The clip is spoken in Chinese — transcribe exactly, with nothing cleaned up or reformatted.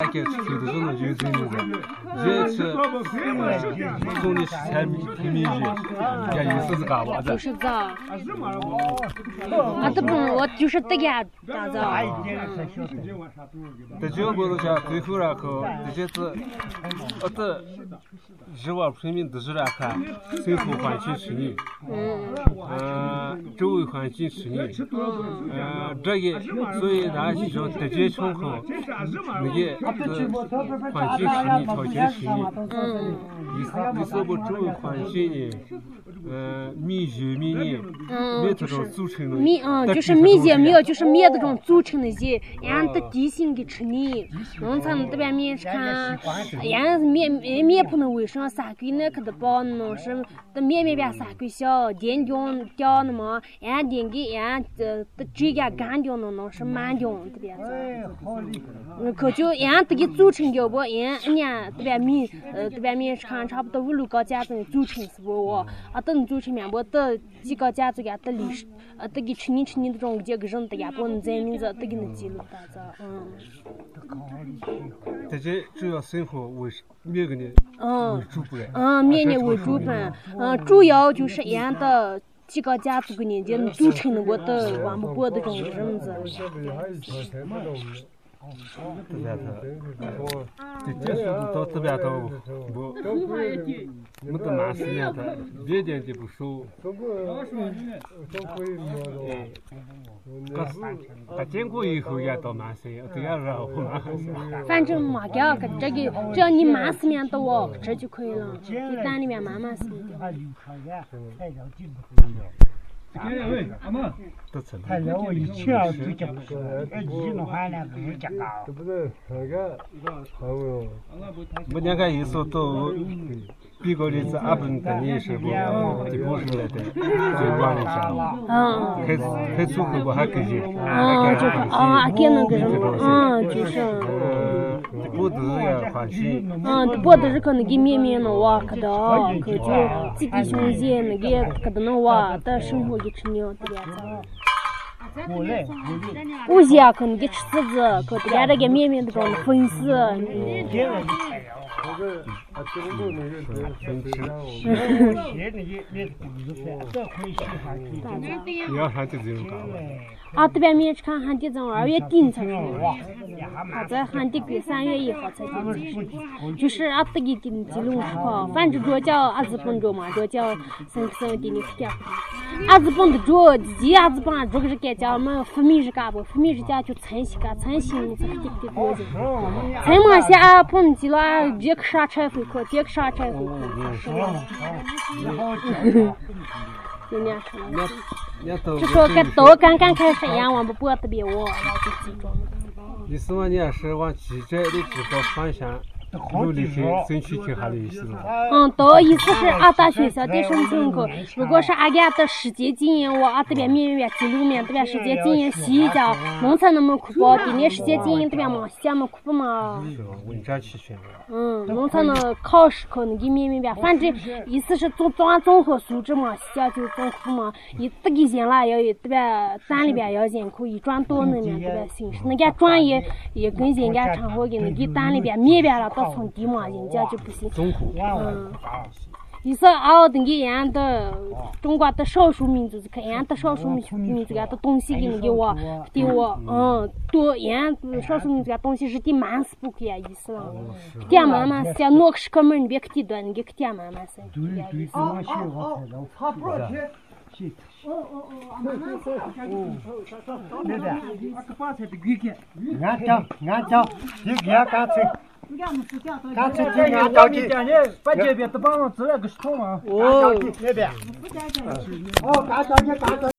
给出的这种就是那个，这是从你才平民区，也意思是干嘛的？ 就是这，啊，这不我就是这样打造。 这结果是讲最后然后这些是，呃，这日瓦平民都是来看生活环境是你，嗯，周围环境是你，嗯，这个所以咱其中这些情况，那个是环境是你，条件是你，嗯，你是你是不周围环境呢？呃，米酒米呢，米这种组成的， 米嗯，就是米些米，就是米这种组成的些，俺的地形给吃你，农村这边面看，俺面面不能为啥三个那可的包呢？是的面面边三个小，电掉掉那么，俺电给俺这的这个干掉呢，那是慢掉这边子。可就俺这个组成掉不？俺俺这边米呃这边面看差不多五六个家子组成是不？啊，等组成面不的几个家子呀的历史，呃，这个吃你吃你这种这个人的呀，不能在名字这个能记录大着，嗯。 这些主要生活为面个呢？ 嗯。 为主不嘞？ 嗯，面呢为主本，嗯，主要就是俺的。几个家族个年纪组成的我的玩不过的这种人子。 这边头，这结束到这边头，我没得蛮时间的，别点就不收。可是，他经过以后也到蛮些，这样让我蛮些。 反正嘛，这个这个，只要你满四面到我这就可以了，给蛋里面满满是的。 他让我一去啊，就讲不说，哎，一弄完了不是讲高。 这不是那个，好哟。 我两个意思都，比个例子，俺们等你是不，地不是来的，就管了下。 嗯。 开开出口我还给你。 嗯，这个啊，给那个人，嗯，就是。 嗯，不都是要欢喜。 嗯，不都是可能给面面的哇，可的，可就自己兄弟那个可的那哇的生活给吃牛这样子。我家可能给吃柿子，可这边那个面面的这种粉丝。 你要还就这种搞。 啊，这边面看旱地从二月底才收，他在旱地给三月一号才进去，就是啊，这个定记录是靠，反正主叫阿子本着嘛，主叫三三的你看，阿子本的主，一阿子本这个是该叫我们分米是干不？分米是叫就餐洗干，餐洗你才给给多的，餐嘛些啊碰见了，别个啥菜会可，别个啥菜会可，是吧？有年吃了。就说跟都刚刚开始一样，我们不特别我，就集中。 你是我也是往记者的这个方向努力去争取挺好的意思了。 嗯，都意思是俺大学校的申请口，如果是俺家的实践经验，我俺这边面面记录面这边实践经验洗一下，农村那么苦包的，你实践经验这边嘛，下么苦不嘛？ 是吧？稳占齐全。 嗯，农村的考试考那个面面面，反正意思是综综综合素质嘛，下就综合嘛，一这个钱啦要这边山里边要艰苦，一转到那边这边形式，那个专业也跟人家常好跟那个山里边面边了。到从地嘛，人家就不行。嗯，意思啊，那个俺的中国的少数民族，看俺的少数民族俺的东西给那个我，给我，嗯，多俺少数民族俺东西是的满是不给意思了。点慢慢些，那个是哥们儿，你别去地段，你给点慢慢些。 对对，是我学我才能。差不多去。哦哦哦，慢慢说。哦，那个，俺个把菜的给给。俺讲，俺讲，你给俺干脆。他这这俺到底点的，把这边都帮我做了个什么？哦，那边。哦，干到你干到。